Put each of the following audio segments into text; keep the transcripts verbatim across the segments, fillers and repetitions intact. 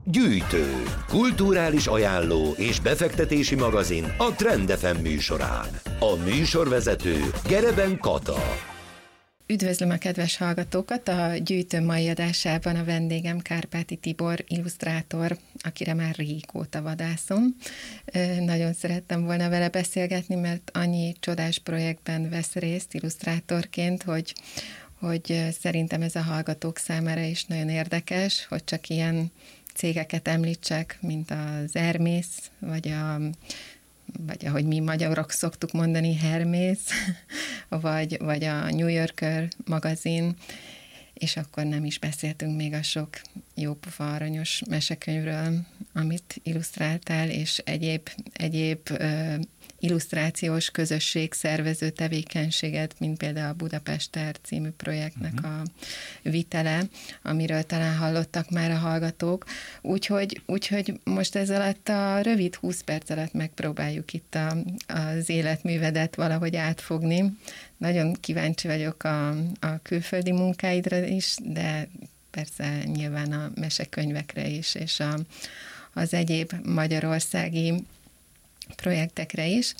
Gyűjtő, kulturális ajánló és befektetési magazin a Trend ef em műsorán. A műsorvezető Gereben Kata. Üdvözlöm a kedves hallgatókat! A Gyűjtő mai adásában a vendégem Kárpáti Tibor, illusztrátor, akire már régóta vadászom. Nagyon szerettem volna vele beszélgetni, mert annyi csodás projektben vesz részt illusztrátorként, hogy, hogy szerintem ez a hallgatók számára is nagyon érdekes, hogy csak ilyen cégeket említsek, mint az Hermész, vagy a vagy ahogy mi magyarok szoktuk mondani, Hermész, vagy, vagy a New Yorker magazin, és akkor nem is beszéltünk még a sok jópofa aranyos mesekönyvről, amit illusztráltál, és egyéb, egyéb uh, illusztrációs közösség szervező tevékenységet, mint például a Budapester című projektnek uh-huh. a vitele, amiről talán hallottak már a hallgatók. Úgyhogy, úgyhogy most ez alatt a rövid húsz perc alatt megpróbáljuk itt a, az életművedet valahogy átfogni. Nagyon kíváncsi vagyok a, a külföldi munkáidra is, de persze nyilván a mesekönyvekre is, és a, az egyéb magyarországi projektekre is.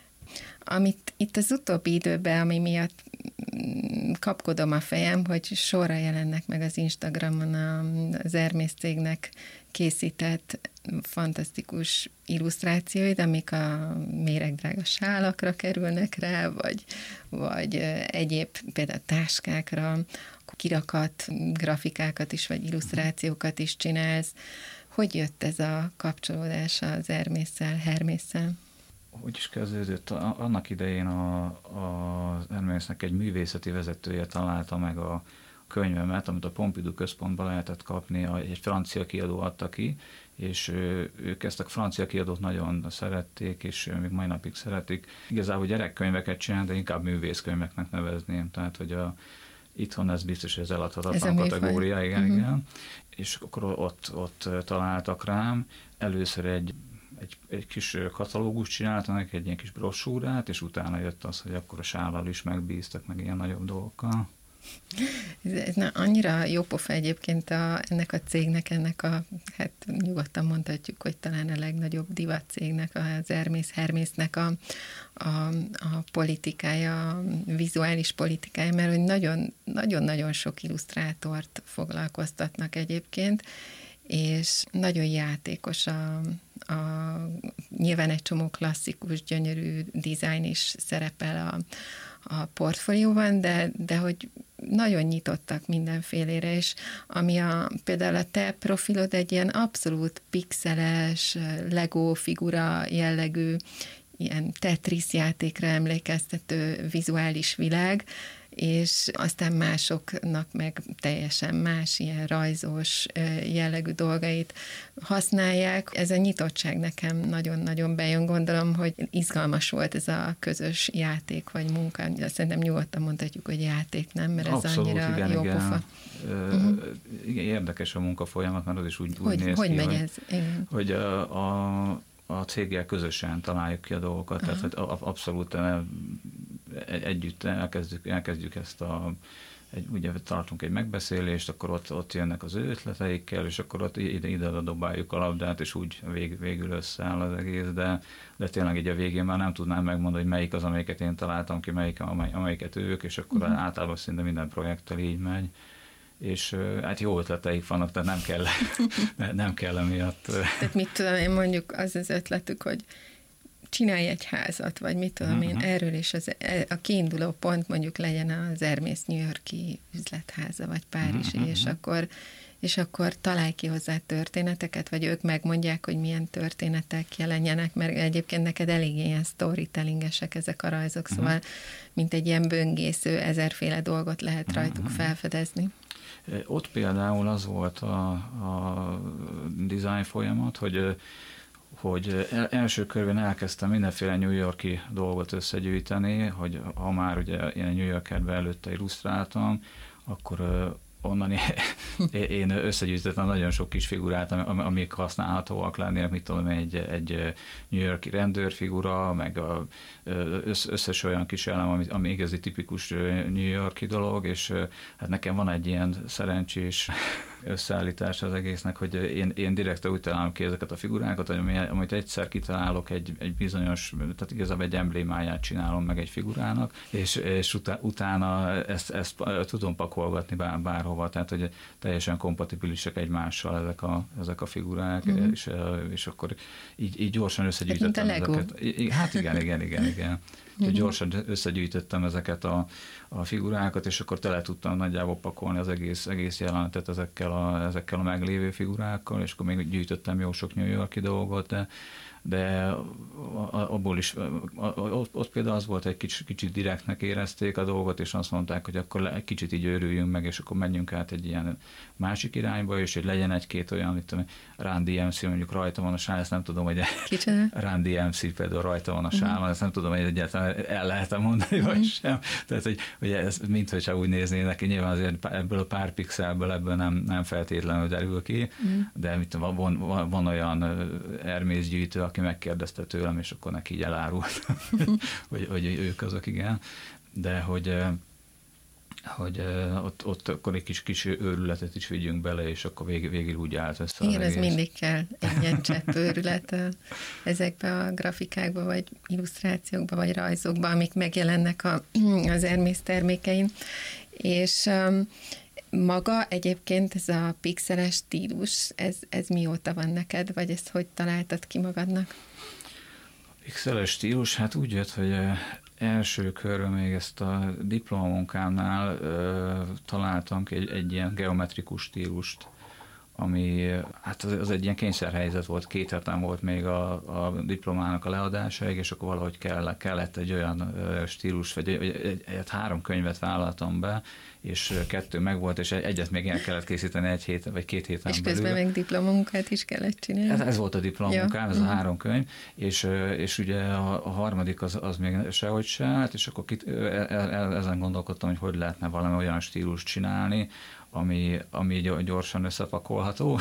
Amit itt az utóbbi időben, ami miatt kapkodom a fejem, hogy sorra jelennek meg az Instagramon az Hermész cégnek készített fantasztikus illusztrációid, amik a méregdrága sálakra kerülnek rá, vagy, vagy egyéb például táskákra, kirakat, grafikákat is, vagy illusztrációkat is csinálsz. Hogy jött ez a kapcsolódás az Hermésszel, Hermésszel? Hogy is kezdődött? Annak idején a, a Hermésznek egy művészeti vezetője találta meg a könyvemet, amit a Pompidou központban lehetett kapni, egy francia kiadó adta ki, és ők ezt a francia kiadót nagyon szerették, és még mai napig szeretik. Igazából gyerekkönyveket csinál, de inkább művészkönyveknek nevezném, tehát hogy a itthon ez biztos, hogy ez eladhatatlan kategória, igen, uh-huh. igen. És akkor ott, ott találtak rám. Először egy, egy, egy kis katalógus csináltanak, egy ilyen kis brossúrát, és utána jött az, hogy akkor a sállal is megbíztak, meg ilyen nagyobb dolgokkal. Ez na, annyira jó pofa egyébként a, ennek a cégnek, ennek a, hát nyugodtan mondhatjuk, hogy talán a legnagyobb divat cégnek, az Hermész, Hermésznek a, a, a politikája, a vizuális politikája, mert hogy nagyon, nagyon-nagyon sok illusztrátort foglalkoztatnak egyébként, és nagyon játékos a, a nyilván egy csomó klasszikus, gyönyörű dizájn is szerepel a, a portfólióban, de, de hogy nagyon nyitottak mindenfélére, és ami a, például a te profilod egy ilyen abszolút pixeles, Lego figura jellegű, ilyen Tetris játékra emlékeztető vizuális világ, és aztán másoknak meg teljesen más, ilyen rajzos jellegű dolgait használják. Ez a nyitottság nekem nagyon-nagyon bejön, gondolom, hogy izgalmas volt ez a közös játék vagy munka. Szerintem nyugodtan mondhatjuk, hogy játék, nem? Mert ez abszolút, annyira igen, jó igen. pofa. Uh-huh. Igen, érdekes a munkafolyamat, mert az is úgy, úgy hogy, néz hogy ki, megy hogy, ez? Igen. hogy a, a a céggel közösen találjuk ki a dolgokat, aha. Tehát hogy abszolút együtt elkezdjük, elkezdjük ezt a, egy, ugye tartunk egy megbeszélést, akkor ott, ott jönnek az ő ötleteikkel, és akkor ott ide, ide dobáljuk a labdát, és úgy vég, végül összeáll az egész, de, de tényleg így a végén már nem tudnám megmondani, hogy melyik az, amelyiket én találtam ki, melyik, amely, amelyiket ők, és akkor uh-huh. általában szinte minden projekttel így megy. És hát jó ötleteik vannak, tehát nem kell, nem kell emiatt. Tehát mit tudom én, mondjuk az az ötletük, hogy csinálj egy házat, vagy mit tudom uh-huh. én, erről is az, a kiinduló pont mondjuk legyen az Hermész New York-i üzletháza, vagy Párizsi, uh-huh. és akkor és akkor találj ki hozzá történeteket, vagy ők megmondják, hogy milyen történetek jelenjenek, mert egyébként neked elég ilyen storytellingesek ezek a rajzok, uh-huh. szóval mint egy ilyen böngésző, ezerféle dolgot lehet rajtuk uh-huh. felfedezni. Ott például az volt a, a design folyamat, hogy, hogy első körben elkezdtem mindenféle New York-i dolgot összegyűjteni, hogy ha már ugye én New Yorkerben előtte illusztráltam, akkor onnan én összegyűjtöttem nagyon sok kis figurát, amik használhatóak lennének, mit tudom, egy, egy New York-i rendőrfigura, meg a összes olyan kis elem, ami, ami igazi tipikus New York-i dolog, és hát nekem van egy ilyen szerencsés összeállítás az egésznek, hogy én, én direkt úgy találom ki ezeket a figurákat, hogy amit egyszer kitalálok egy, egy bizonyos, tehát igazából egy emblémáját csinálom meg egy figurának, és, és utá, utána ezt, ezt tudom pakolgatni bár, bárhova, tehát hogy teljesen kompatibilisek egymással ezek a, ezek a figurák, mm-hmm. és, és akkor így, így gyorsan összegyűjtöttem ezeket. Hát igen, igen, igen, igen. Mm-hmm. Gyorsan összegyűjtöttem ezeket a, a figurákat, és akkor tele tudtam nagyjából pakolni az egész, egész jelenetet ezekkel a, ezekkel a meglévő figurákkal, és akkor még gyűjtöttem jó sok New York-i dolgot, de, de abból is, ott például az volt, egy kicsit, kicsit direktnek érezték a dolgot, és azt mondták, hogy akkor egy kicsit így őrüljünk meg, és akkor menjünk át egy ilyen másik irányba, és hogy legyen egy-két olyan, itt Run D M C mondjuk rajta van a sál, ezt nem tudom, hogy Run D M C például rajta van a sálon, mm. ezt nem tudom, hogy egyáltalán el lehet mondani, mm. vagy sem. Tehát, hogy, hogy ez minthogyha úgy néznének, nyilván azért ebből a pár pixelből ebből nem, nem feltétlenül derül ki, mm. de mit, van, van, van olyan Hermész gyűjtő, aki megkérdezte tőlem, és akkor neki így elárult, hogy, hogy ők azok, igen. De hogy, hogy ott, ott akkor egy kis, kis őrületet is vigyünk bele, és akkor végig, végig úgy állt össze. Igen, ez mindig kell, egy ilyen csepp őrület ezekbe a grafikákba, vagy illusztrációkba, vagy rajzokba, amik megjelennek a, az Hermész termékein. És um, maga egyébként ez a pixeles stílus, ez, ez mióta van neked, vagy ezt hogy találtad ki magadnak? A pixeles stílus, hát úgy jött, hogy első körben még ezt a diplomamunkámnál ö, találtam ki egy, egy ilyen geometrikus stílust, ami, hát az, az egy ilyen kényszerhelyzet volt, két hetem volt még a, a diplomának a leadásáig, és akkor valahogy kell, kellett egy olyan stílus, vagy egy, egy, egy, egy három könyvet vállaltam be, és kettő megvolt, és egyet még el kellett készíteni egy hét, vagy két héten és belül. És közben még diplomamunkát is kellett csinálni. Ez, ez volt a diplomamunkám, ez a három könyv, és, és ugye a, a harmadik az, az még sehogy se állt, és akkor kit, ezen gondolkodtam, hogy hogy lehetne valami olyan stílust csinálni, ami, ami gyorsan összepakolható,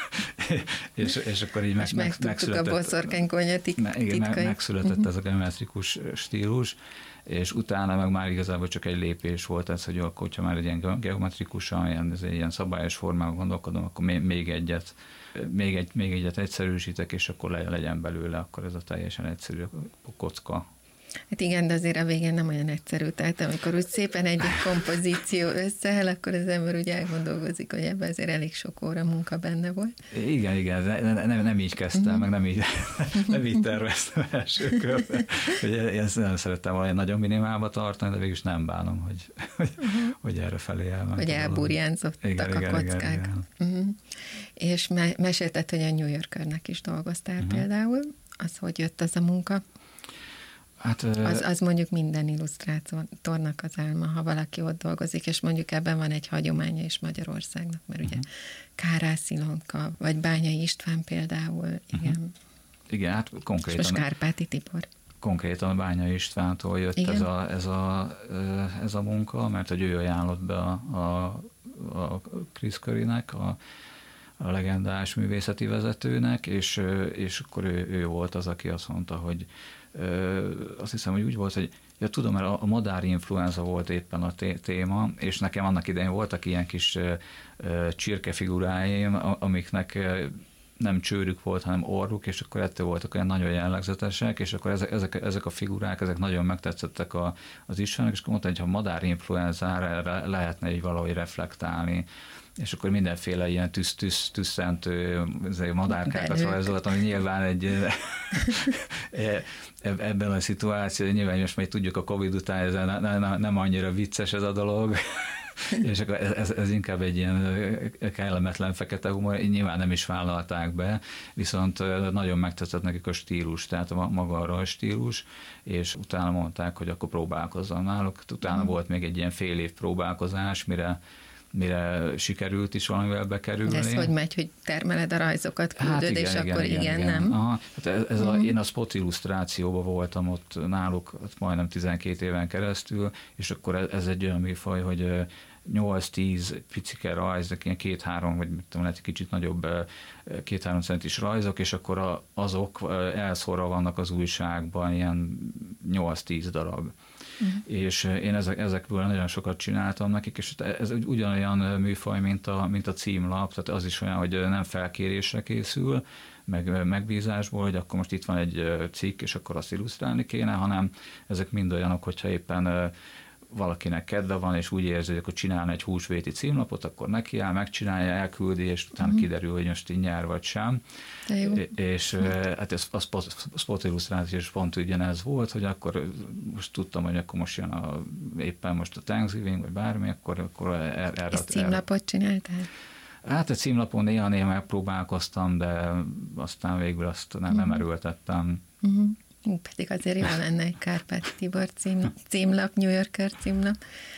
és, és akkor így meg, és meg, megszületett a boszorkánykonya titkai. Igen, meg, megszületett uh-huh. ez a geometrikus stílus, és utána meg már igazából csak egy lépés volt ez, hogy akkor, hogyha már egy ilyen geometrikusan, ilyen, ez egy ilyen szabályos formában gondolkodom, akkor még, még egyet, még, egy, még egyet egyszerűsítek, és akkor legyen belőle, akkor ez a teljesen egyszerű kocka. Hát igen, de azért a végén nem olyan egyszerű, tehát amikor úgy szépen egy kompozíció összeáll, akkor az ember úgy elgondolkozik, hogy ebben azért elég sok óra munka benne volt. Igen, igen, nem, nem, nem így kezdtem, mm-hmm. meg nem így, nem így terveztem első körben. Én nem szerettem valami nagyon minimálba tartani, de végülis nem bánom, hogy, hogy, uh-huh. hogy erre felé elment. Hogy elburjánzottak igen, a igen, kockák. Igen, igen. Uh-huh. És me- mesélted, hogy a New Yorkernek is dolgoztál uh-huh. például. Az hogy jött az a munka? Hát, az, az mondjuk minden illusztrátornak az álma, ha valaki ott dolgozik, és mondjuk ebben van egy hagyománya is Magyarországnak, mert ugye uh-huh. Kárász Ilonka, vagy Bányai István például, igen. Uh-huh. Igen, hát konkrétan... És most Kárpáti Tibor. Konkrétan Bányai Istvántól jött ez a, ez, a, ez a munka, mert hogy ő ajánlott be a, a, a Chris Currynek, a, a legendás művészeti vezetőnek, és, és akkor ő, ő volt az, aki azt mondta, hogy azt hiszem, hogy úgy volt, hogy ja, tudom, mert a madári influenza volt éppen a téma, és nekem annak idején voltak ilyen kis csirkefiguráim, amiknek nem csőrük volt, hanem orruk, és akkor ettől voltak olyan nagyon jellegzetesek, és akkor ezek, ezek, ezek a figurák, ezek nagyon megtetszettek a, az Istvánnak, és akkor mondta, hogy ha madári influenzára lehetne így valahogy reflektálni, és akkor mindenféle ilyen tüsz, tüsz, tüsszentő madárkákat rajzoltam, ami nyilván egy ebben a szituációban, nyilván most már tudjuk a Covid után, ez nem, nem annyira vicces ez a dolog, és akkor ez, ez inkább egy ilyen kellemetlen fekete humor, nyilván nem is vállalták be, viszont nagyon megtetszett nekik a stílus, tehát a maga a rajstílus, és utána mondták, hogy akkor próbálkozzon náluk. Utána mm. volt még egy ilyen fél év próbálkozás, mire mire sikerült is valamivel bekerülni. De ez hogy megy, hogy termeled a rajzokat, küldöd, hát igen, és igen, akkor igen, igen, igen. nem? Aha, hát ez, ez uh-huh. a, én a spot illusztrációban voltam ott náluk ott majdnem tizenkét éven keresztül, és akkor ez, ez egy olyan műfaj, hogy nyolc-tíz picike rajz, ilyen két-három, vagy mit tudom, lehet egy kicsit nagyobb két-három centis rajzok, és akkor azok elszórva vannak az újságban, ilyen nyolc-tíz darab. Uh-huh. És én ezek, ezekből nagyon sokat csináltam nekik, és ez ugyanolyan műfaj, mint a, mint a címlap, tehát az is olyan, hogy nem felkérésre készül, meg megbízásból, hogy akkor most itt van egy cikk, és akkor azt illusztrálni kéne, hanem ezek mind olyanok, hogyha éppen valakinek kedve van, és úgy érzi, hogy akkor csinálna egy húsvéti címlapot, akkor nekiáll, megcsinálja, elküldi, és utána uh-huh. kiderül, hogy most így nyer vagy sem. És hát ez a spot, spot illusztráció is pont ugyanez volt, hogy akkor most tudtam, hogy akkor most jön a, éppen most a Thanksgiving, vagy bármi, akkor, akkor erre... És címlapot csináltál? Hát a címlapon néha-néha megpróbálkoztam, de aztán végül azt nem, nem erőltettem. Uh-huh. Pedig azért jó lenne egy Kárpáti Tibor cím, címlap, New Yorker címlap.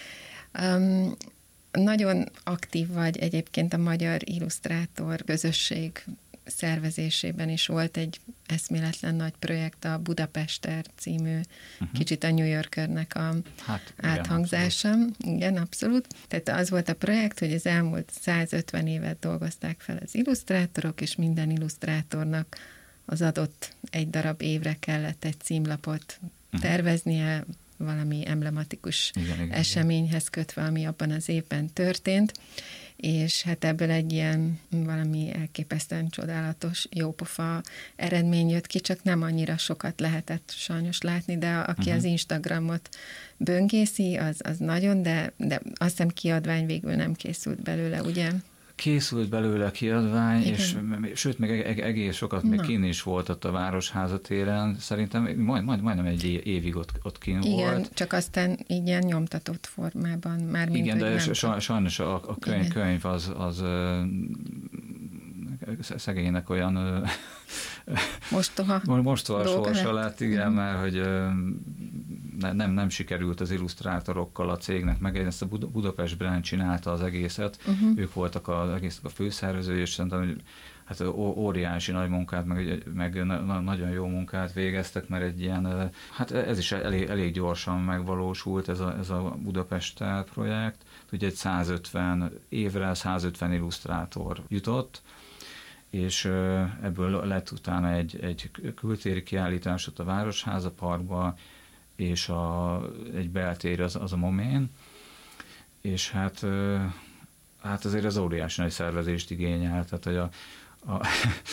Um, nagyon aktív vagy egyébként a magyar illusztrátor közösség szervezésében is. Volt egy eszméletlen nagy projekt, a Budapester című, uh-huh. kicsit a New Yorkernek a hát, áthangzása. Igen abszolút. igen, abszolút. Tehát az volt a projekt, hogy az elmúlt százötven évet dolgozták fel az illusztrátorok, és minden illusztrátornak az adott egy darab évre kellett egy címlapot uh-huh. terveznie, valami emblematikus igen, igen, eseményhez kötve, ami abban az évben történt, és hát ebből egy ilyen valami elképesztően csodálatos, jópofa eredmény jött ki, csak nem annyira sokat lehetett sajnos látni, de aki uh-huh. az Instagramot böngészi, az, az nagyon, de, de azt hiszem kiadvány végül nem készült belőle, ugye? Készült belőle kiadvány, igen. és sőt, még egész sokat még kín is volt ott a Városháza téren. Szerintem majd, majd, majdnem egy évig ott, ott kín igen, volt. Igen, csak aztán így ilyen nyomtatott formában már mint, igen, de nem sajnos a, a könyv, könyv az, az szegénynek olyan mostoha, mostoha sorsa lett, igen, uh-huh. mert hogy nem, nem sikerült az illusztrátorokkal a cégnek meg, ezt a Budapest Brand csinálta az egészet, uh-huh. ők voltak az egésznek a főszervezői, és szerintem, hogy hát óriási nagy munkát, meg, meg nagyon jó munkát végeztek, mert egy ilyen, hát ez is elég, elég gyorsan megvalósult ez a, ez a Budapest projekt, ugye egy százötven évre százötven illusztrátor jutott, és ebből lett utána egy, egy kültéri kiállítás ott a Városháza Parkba, és a, egy beltér az, az a Momén, és hát, hát azért az óriási nagy szervezést igényel, tehát hogy a, a,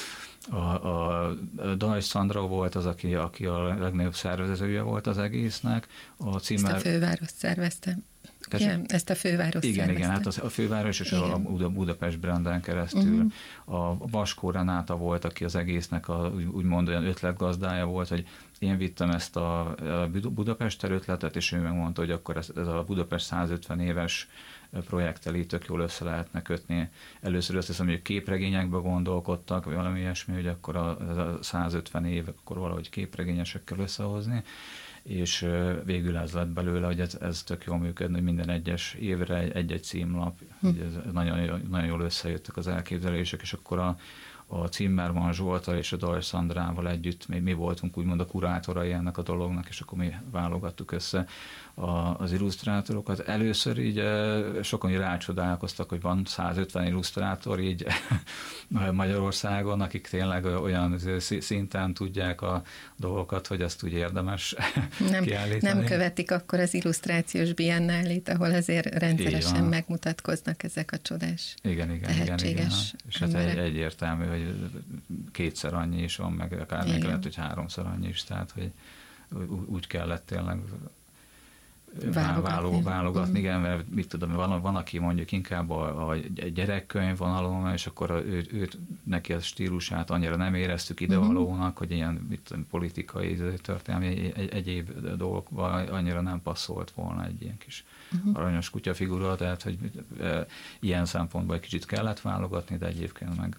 a, a Dajs Szandra volt az, aki, aki a legnagyobb szervezője volt az egésznek. A címmel... Ezt a főváros szervezte. Igen, ezt a főváros igen, szervezte. igen, hát az, a főváros és igen. a Budapest Branden keresztül. Uh-huh. A Vaskó Renáta volt, aki az egésznek a, úgymond olyan ötletgazdája volt, hogy én vittem ezt a, a Budapest ötletet, és ő megmondta, hogy akkor ez, ez a Budapest százötven éves projekttel így tök jól össze lehetne kötni. Először azt hiszem, hogy képregényekbe gondolkodtak, vagy valami ilyesmi, hogy akkor a, a százötven év, akkor valahogy képregényesekkel összehozni, és végül ez lett belőle, hogy ez, ez tök jól működni, hogy minden egyes évre egy-egy címlap, hm. ez nagyon, nagyon jól összejöttek az elképzelések, és akkor a, a Cimmermann Zsolttal és a Dajs Szandrával együtt mi, mi voltunk úgymond a kurátorai ennek a dolognak, és akkor mi válogattuk össze a, az illusztrátorokat. Először így sokan így rácsodálkoztak, hogy van százötven illusztrátor így Magyarországon, akik tényleg olyan szinten tudják a dolgokat, hogy ezt úgy érdemes nem, kiállítani. Nem követik akkor az illusztrációs biennálét, ahol azért rendszeresen megmutatkoznak ezek a csodás, igen, igen, tehetséges igen, igen. És hát egy, egyértelmű, hogy kétszer annyi is van, meg akár meg lehet, hogy háromszor annyi is, tehát hogy úgy kellett tényleg válogatni, válogatni igen, mert mit tudom, van, van aki mondjuk inkább a, a gyerekkönyv vonalon, és akkor ő, őt, neki a stílusát annyira nem éreztük idevalónak, uh-huh. hogy ilyen mit tudom, politikai, történelmi, egy, egyéb dolgokban annyira nem passzolt volna egy ilyen kis uh-huh. aranyos kutyafigura, tehát hogy e, ilyen szempontból egy kicsit kellett válogatni, de egyébként meg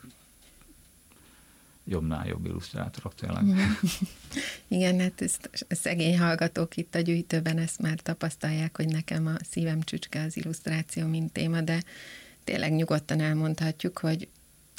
jobbnál jobb illusztrátorok tényleg. Igen, hát ezt, a szegény hallgatók itt a gyűjtőben ezt már tapasztalják, hogy nekem a szívem csücske az illusztráció, mint téma, de tényleg nyugodtan elmondhatjuk, hogy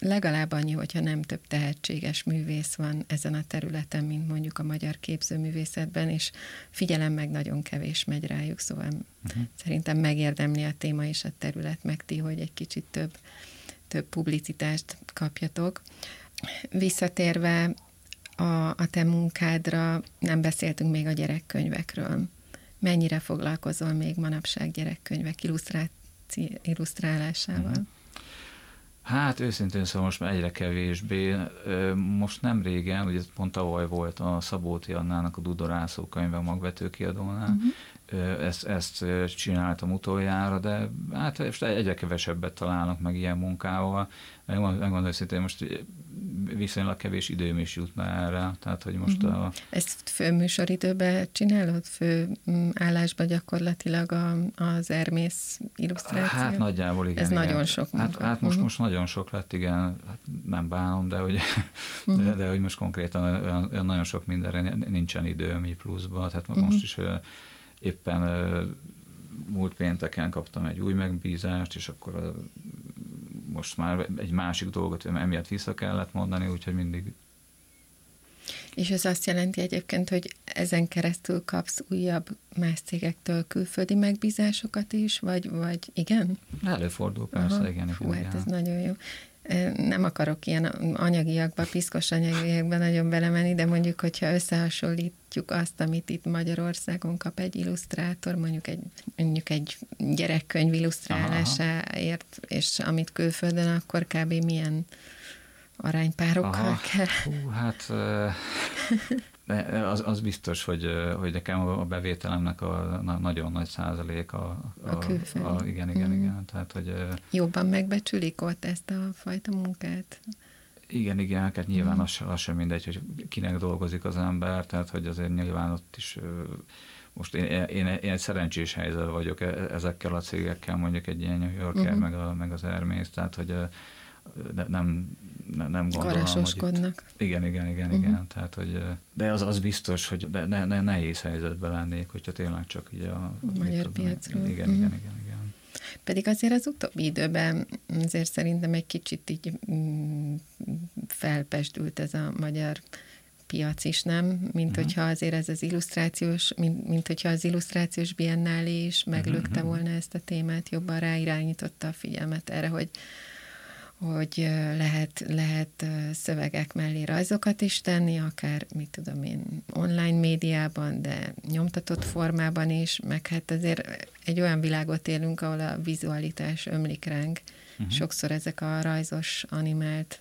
legalább annyi, hogyha nem több tehetséges művész van ezen a területen, mint mondjuk a magyar képzőművészetben, és figyelem meg nagyon kevés megy rájuk, szóval uh-huh. szerintem megérdemli a téma és a terület, meg ti, hogy egy kicsit több, több publicitást kapjatok. Visszatérve a, a te munkádra, nem beszéltünk még a gyerekkönyvekről. Mennyire foglalkozol még manapság gyerekkönyvek illusztráci- illusztrálásával? Uh-huh. Hát őszintén szóval most már egyre kevésbé. Most nem régen, ugye pont tavaly volt a Szabóti Annának a Dudorászó könyve a Magvető kiadónál. Uh-huh. Ezt, ezt csináltam utoljára, de hát egyre kevesebbet találnak meg ilyen munkával. Megmondom őszintén, most viszonylag kevés időm is jutna erre. Tehát, hogy most uh-huh. a... Ezt főműsoridőben csinálod? Fő állásban gyakorlatilag a, az Hermész illusztráció? Hát nagyjából igen. Ez igen. nagyon sok munka. Hát, hát most, uh-huh. most nagyon sok lett, igen. Hát nem bánom, de hogy, uh-huh. de, de hogy most konkrétan olyan, olyan nagyon sok mindenre nincsen időm így pluszban. Tehát uh-huh. most is éppen múlt pénteken kaptam egy új megbízást, és akkor most már egy másik dolgot emiatt vissza kellett mondani, úgyhogy mindig. És ez azt jelenti egyébként, hogy ezen keresztül kapsz újabb más cégektől külföldi megbízásokat is, vagy, vagy igen? Előfordul, persze, Aha. igen. Fú, igen. hát ez nagyon jó. Nem akarok ilyen anyagiakba, piszkos anyagiakba nagyon belemenni, de mondjuk, hogyha összehasonlítjuk azt, amit itt Magyarországon kap egy illusztrátor, mondjuk egy, mondjuk egy gyerekkönyv illusztrálásáért, és amit külföldön, akkor kb. Milyen aránypárokkal Aha. kell? Hú, hát az, az biztos, hogy, hogy nekem a bevételemnek a nagyon nagy százalék a, a, a külföld. A, igen, igen, mm. igen. Tehát, hogy, jobban megbecsülik ott ezt a fajta munkát? Igen, igen, hát nyilván mm. az, az sem mindegy, hogy kinek dolgozik az ember, tehát hogy azért nyilván ott is most én, én, én egy szerencsés helyzetben vagyok ezekkel a cégekkel, mondjuk egy ilyen New Yorker, mm-hmm. meg, a, meg az Hermész, tehát hogy nem, nem, nem gondolom, karásoskodnak. Itt, igen, igen, igen, uh-huh. igen. Tehát, hogy, de az, az biztos, hogy ne, ne, nehéz helyzetben lennék, hogyha tényleg csak így a... a magyar piacról. Igen, uh-huh. igen, igen, igen. Pedig azért az utóbbi időben azért szerintem egy kicsit így felpesdült ez a magyar piac is, nem? Mint uh-huh. hogyha azért ez az illusztrációs, mint, mint hogyha az illusztrációs biennálé is meglökte uh-huh. volna ezt a témát, jobban ráirányította a figyelmet erre, hogy hogy lehet, lehet szövegek mellé rajzokat is tenni, akár, mit tudom én, online médiában, de nyomtatott formában is, meg hát azért egy olyan világot élünk, ahol a vizualitás ömlik ránk. Uh-huh. Sokszor ezek a rajzos, animált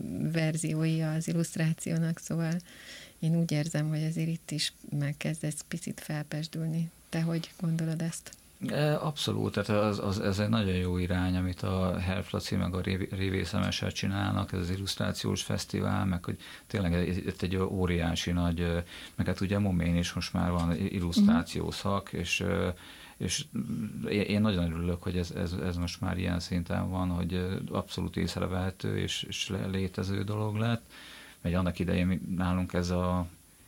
verziói az illusztrációnak, szóval én úgy érzem, hogy azért itt is megkezd ez picit felpesdülni. Te hogy gondolod ezt? Abszolút, tehát az, az, ez egy nagyon jó irány, amit a Herflaci meg a Révészemeset csinálnak, ez az illusztrációs fesztivál, meg hogy tényleg itt egy óriási nagy, meg hát ugye Momén is most már van illusztráció szak, és, és én nagyon örülök, hogy ez, ez, ez most már ilyen szinten van, hogy abszolút észrevehető és, és létező dolog lett, mert annak idején nálunk ez a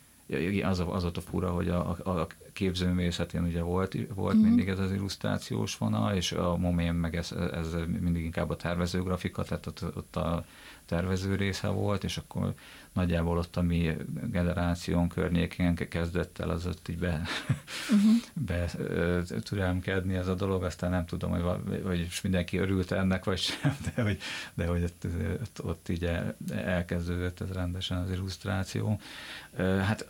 Az, az volt a fura, hogy a, a képzőművészetén ugye volt, volt mm. mindig ez az illusztrációs vonal, és a Momén meg ez, ez mindig inkább a tervezőgrafika, tehát ott, ott a tervező része volt, és akkor nagyjából ott a mi generáción környékén kezdett el az ott így be, uh-huh. be türelmkedni ez a dolog, aztán nem tudom, hogy, hogy mindenki örült ennek, vagy sem, de hogy, de hogy ott, ott, ott így elkezdődött ez rendesen az illusztráció. Hát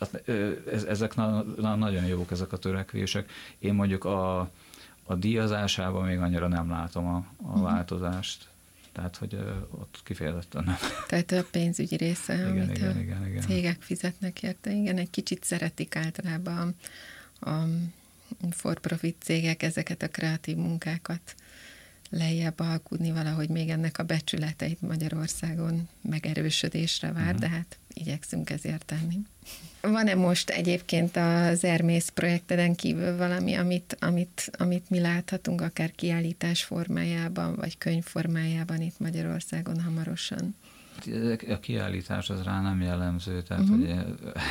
ezek nagyon jók, ezek a törekvések. Én mondjuk a, a díjazásában még annyira nem látom a, a uh-huh. változást. Tehát, hogy uh, ott kifejezetten nem. Tehát a pénzügyi része, igen, amit igen, a igen, igen. cégek fizetnek érte. Igen, egy kicsit szeretik általában a, a for-profit cégek ezeket a kreatív munkákat lejjebb alkudni, valahogy még ennek a becsületeit Magyarországon megerősödésre vár, uh-huh. de hát igyekszünk ezért tenni. Van-e most egyébként az Hermész projekteden kívül valami, amit, amit, amit mi láthatunk, akár kiállítás formájában, vagy könyv formájában itt Magyarországon hamarosan? A kiállítás az rá nem jellemző, tehát uh-huh. hogy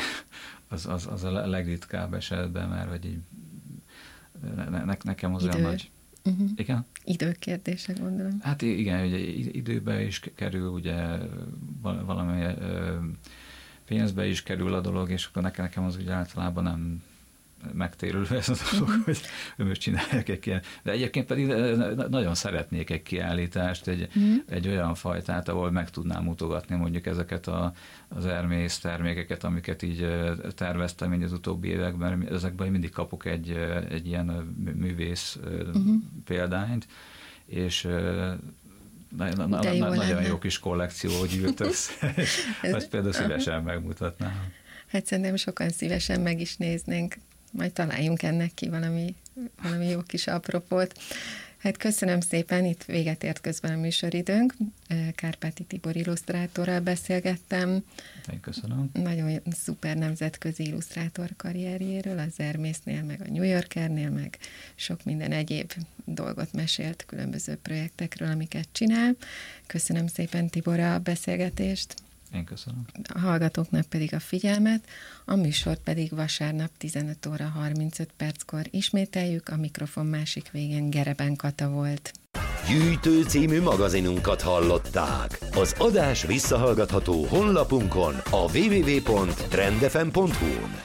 az, az, az a legritkább esetben, mert hogy így ne, ne, nekem az Idő. olyan nagy... Uh-huh. Igen? Időkérdése, gondolom. Hát igen, ugye időbe is kerül, ugye valami pénzbe is kerül a dolog, és akkor nekem, nekem az ugye általában nem megtérülő ez a dolog, uh-huh. hogy most csinálják egy ilyen. De egyébként pedig nagyon szeretnék egy kiállítást, egy, uh-huh. egy olyan fajtát, ahol meg tudnám mutogatni mondjuk ezeket a, az Hermész termékeket, amiket így terveztem így az utóbbi években, ezekben mindig kapok egy, egy ilyen művész uh-huh. példányt, és Na, na, na, jó nagyon lenne. Jó kis kollekció gyűlt össze, azt például szívesen megmutatnám. Hát szerintem sokan szívesen meg is néznénk, majd találjunk ennek ki valami, valami jó kis apropót. Hát köszönöm szépen, itt véget ért közben a műsoridőnk. Kárpáti Tibor illusztrátorral beszélgettem. Én köszönöm. Nagyon szuper nemzetközi illusztrátor karrierjéről, az Hermésznél, meg a New Yorkernél, meg sok minden egyéb dolgot mesélt különböző projektekről, amiket csinál. Köszönöm szépen, Tibor, a beszélgetést. Én köszönöm. A hallgatóknak pedig a figyelmet, a műsort pedig vasárnap tizenöt óra harmincöt perckor ismételjük, a mikrofon másik végén Gereben Kata volt. Gyűjtő című magazinunkat hallották. Az adás visszahallgatható honlapunkon, a double-u double-u double-u pont trend f m pont hu-n.